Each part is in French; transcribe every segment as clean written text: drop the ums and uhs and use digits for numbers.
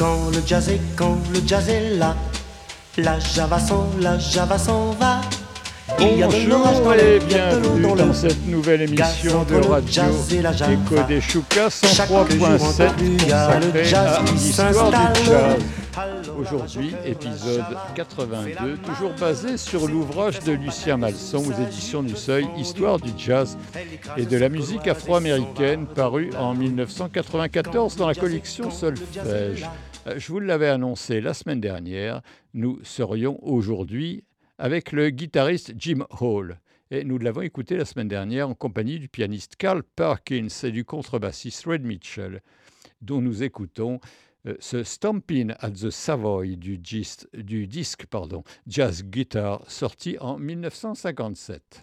Quand le jazz est là, la java s'en va. Bonjour et bienvenue dans cette nouvelle émission de radio Écho des Choucas 103.7 consacrée à l'histoire du jazz. Aujourd'hui, épisode 82, toujours basé sur l'ouvrage de Lucien Malson aux éditions du Seuil, Histoire du jazz et de la musique afro-américaine, paru en 1994 dans la collection Solfège. Je vous l'avais annoncé la semaine dernière, nous serions aujourd'hui avec le guitariste Jim Hall. Et nous l'avons écouté la semaine dernière en compagnie du pianiste Carl Perkins et du contrebassiste Red Mitchell, dont nous écoutons ce Stompin' at the Savoy du disque Jazz Guitar, sorti en 1957.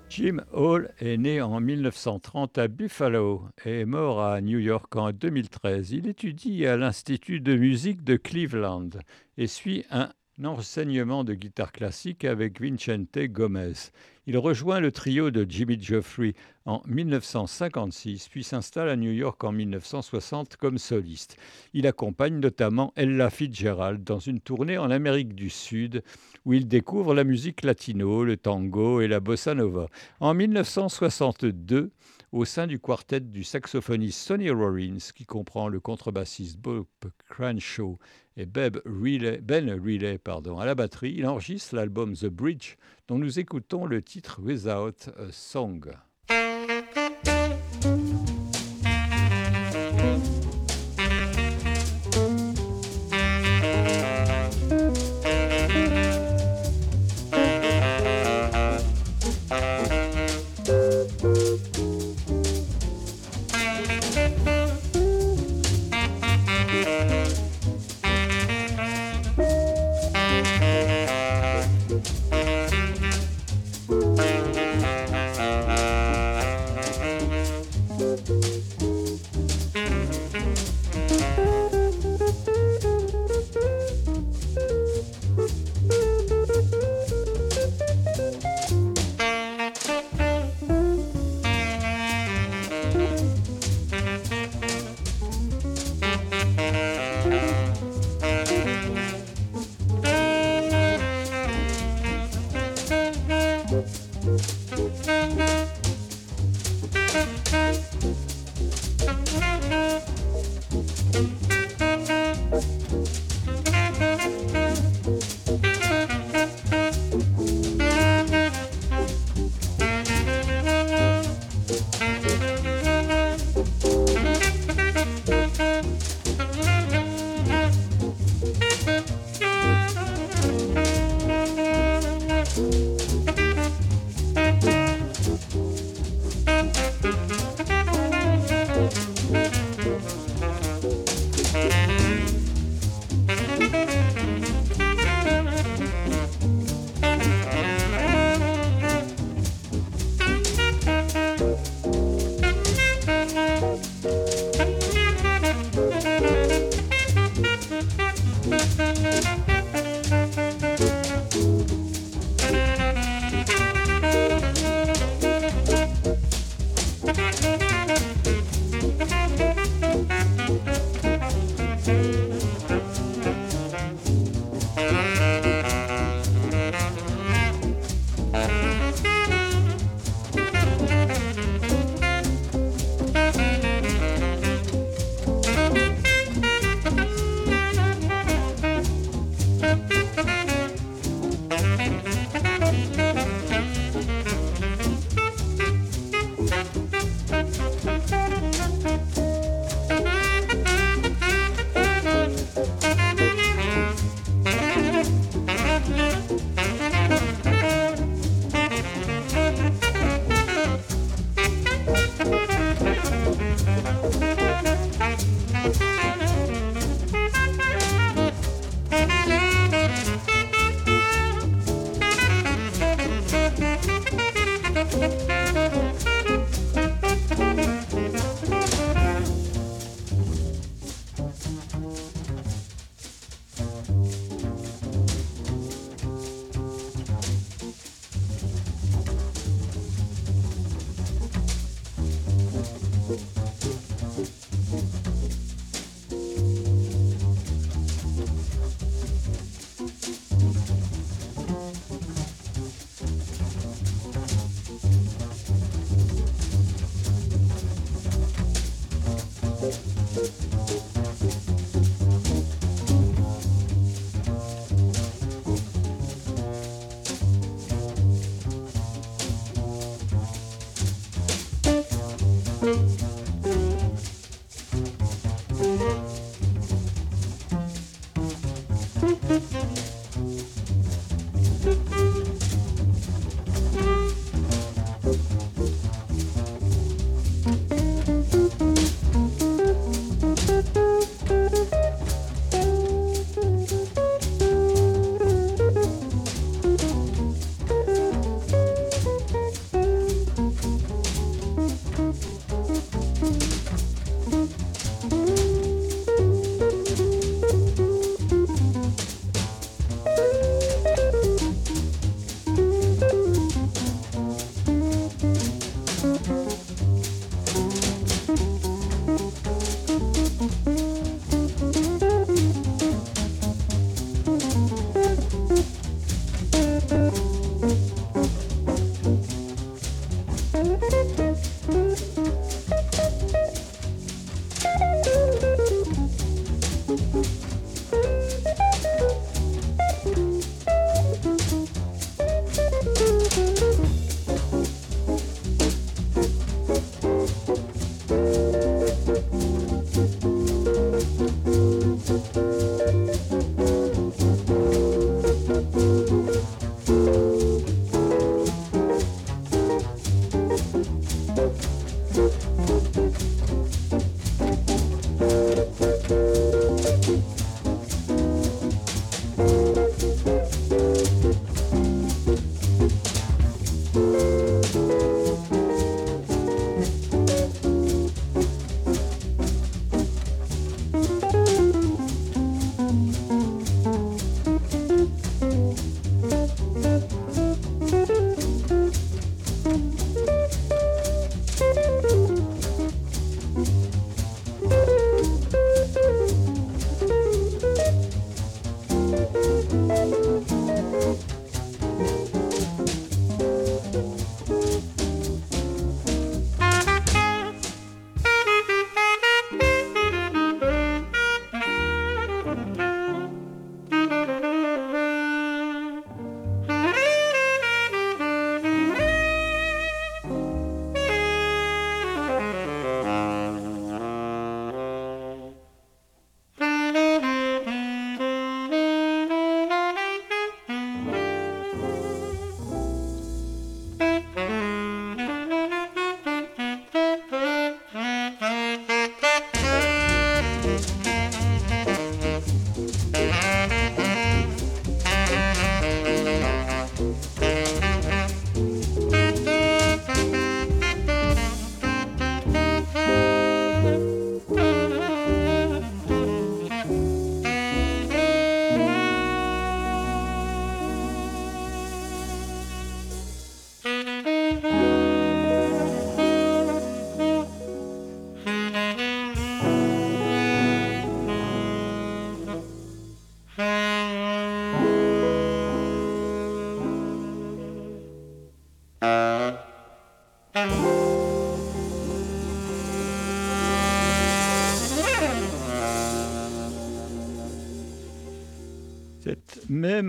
Jim Hall est né en 1930 à Buffalo et est mort à New York en 2013. Il étudie à l'Institut de musique de Cleveland et suit un enseignement de guitare classique avec Vicente Gomez. Il rejoint le trio de Jimmy Geoffrey en 1956, puis s'installe à New York en 1960 comme soliste. Il accompagne notamment Ella Fitzgerald dans une tournée en Amérique du Sud où il découvre la musique latino, le tango et la bossa nova. En 1962, au sein du quartet du saxophoniste Sonny Rollins, qui comprend le contrebassiste Bob Crenshaw et Ben Riley, à la batterie, il enregistre l'album The Bridge, dont nous écoutons le titre Without a Song.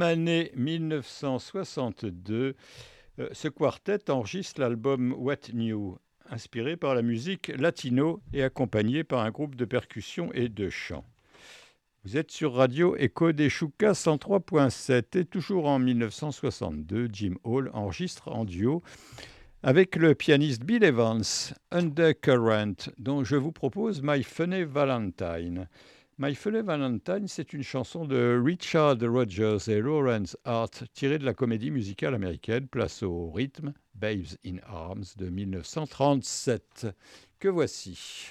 même année 1962, ce quartet enregistre l'album What New, inspiré par la musique latino et accompagné par un groupe de percussion et de chant. Vous êtes sur Radio Echo des Choucas 103.7 et toujours en 1962, Jim Hall enregistre en duo avec le pianiste Bill Evans, Undercurrent, dont je vous propose My Funny Valentine. My Funny Valentine, c'est une chanson de Richard Rodgers et Lawrence Hart, tirée de la comédie musicale américaine Place au rythme, Babes in Arms de 1937, que voici.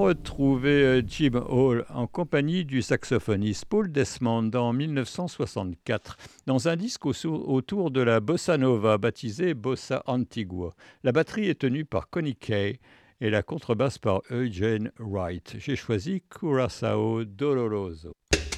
retrouver Jim Hall en compagnie du saxophoniste Paul Desmond en 1964 dans un disque autour de la bossa nova baptisé Bossa Antigua. La batterie est tenue par Connie Kay et la contrebasse par Eugene Wright. J'ai choisi Curaçao Doloroso.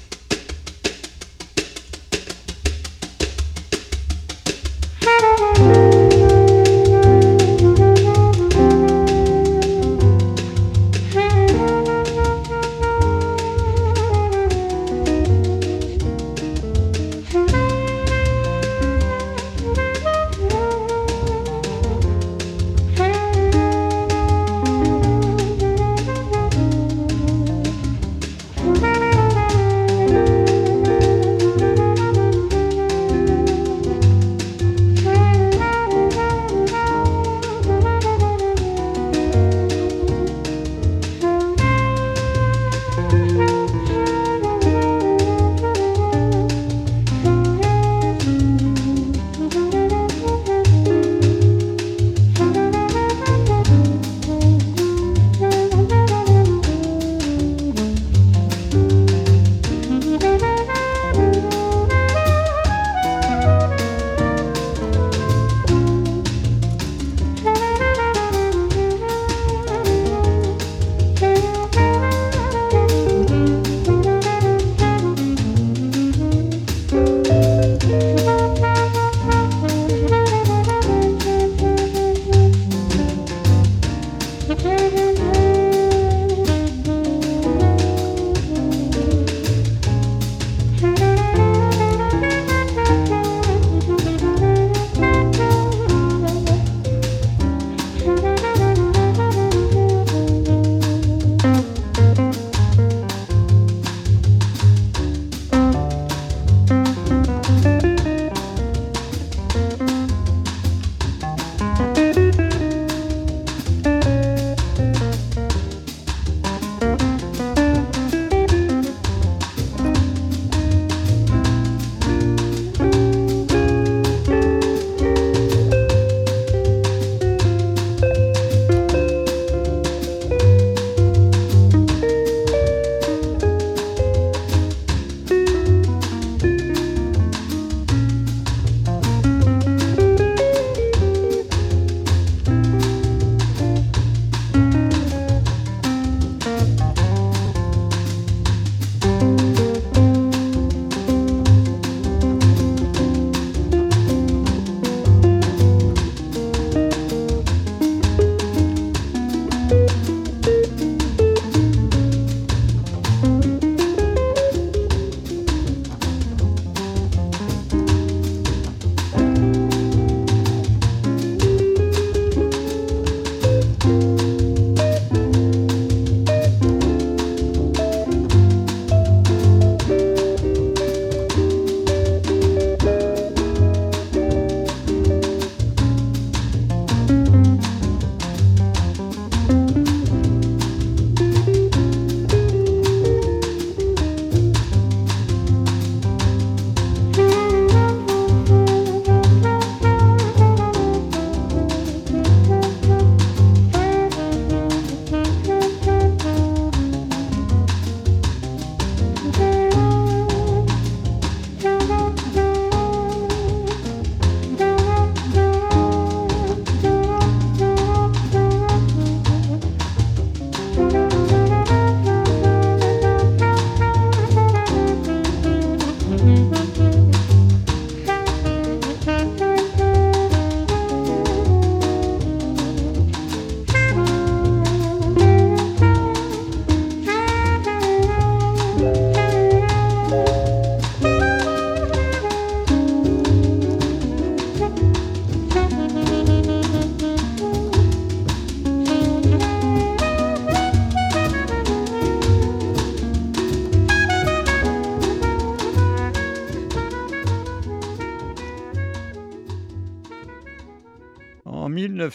En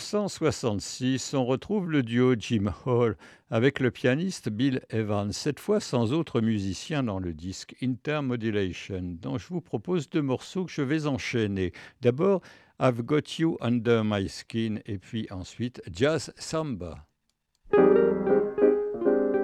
1966, on retrouve le duo Jim Hall avec le pianiste Bill Evans, cette fois sans autre musicien dans le disque Intermodulation, dont je vous propose deux morceaux que je vais enchaîner. D'abord, I've Got You Under My Skin et puis ensuite Jazz Samba.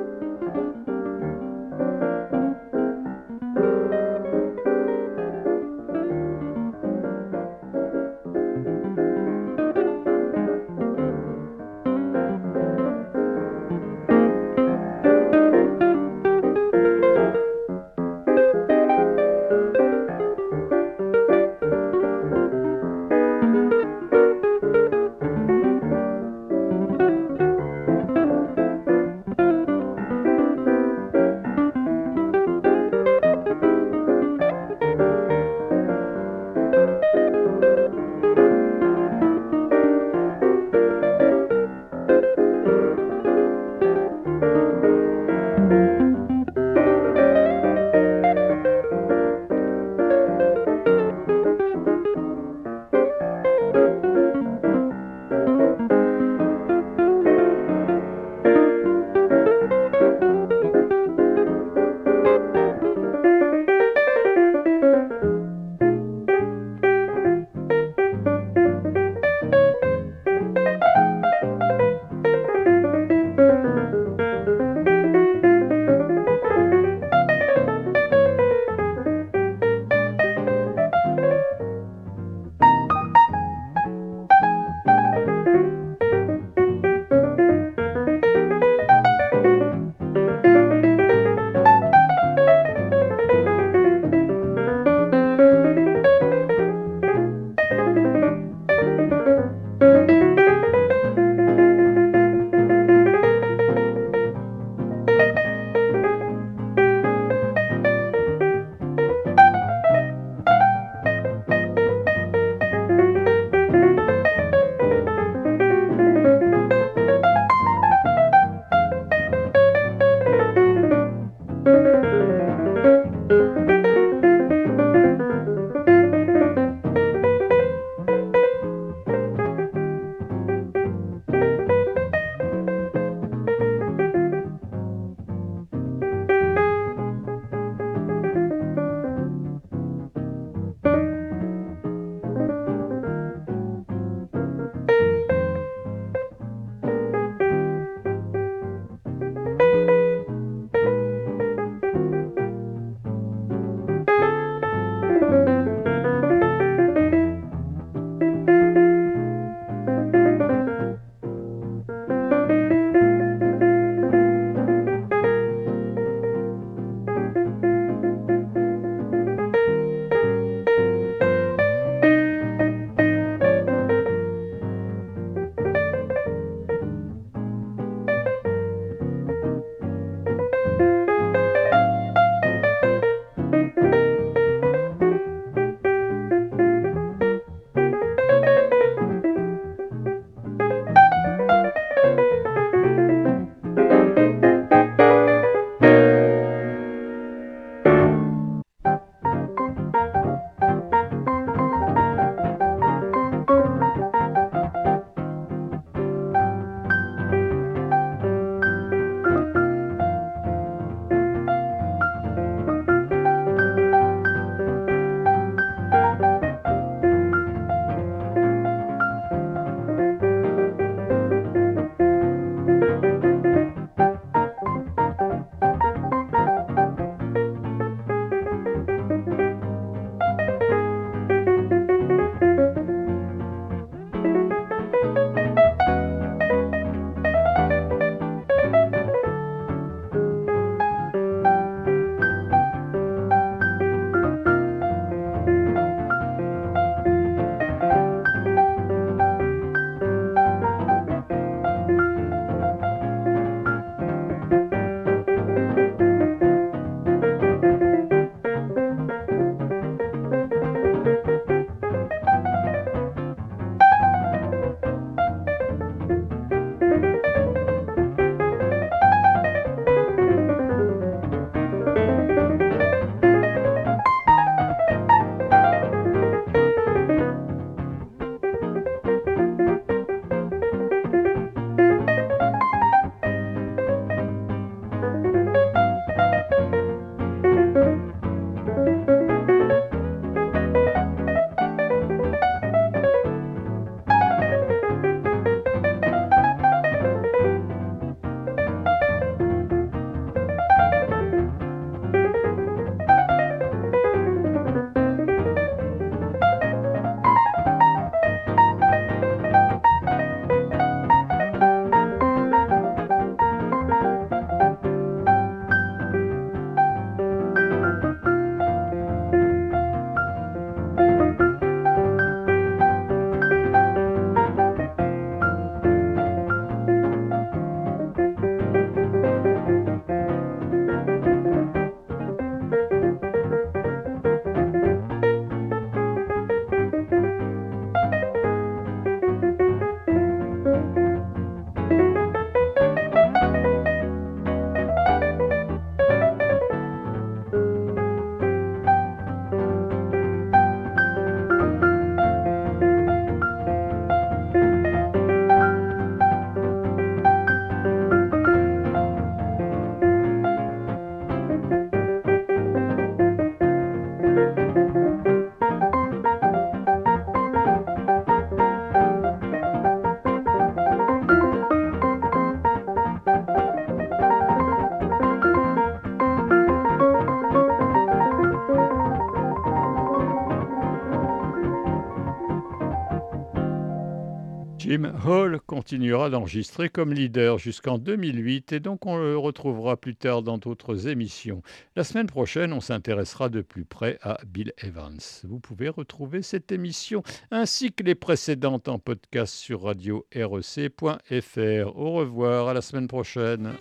Jim Hall continuera d'enregistrer comme leader jusqu'en 2008 et donc on le retrouvera plus tard dans d'autres émissions. La semaine prochaine, on s'intéressera de plus près à Bill Evans. Vous pouvez retrouver cette émission ainsi que les précédentes en podcast sur radio-rec.fr. Au revoir, à la semaine prochaine.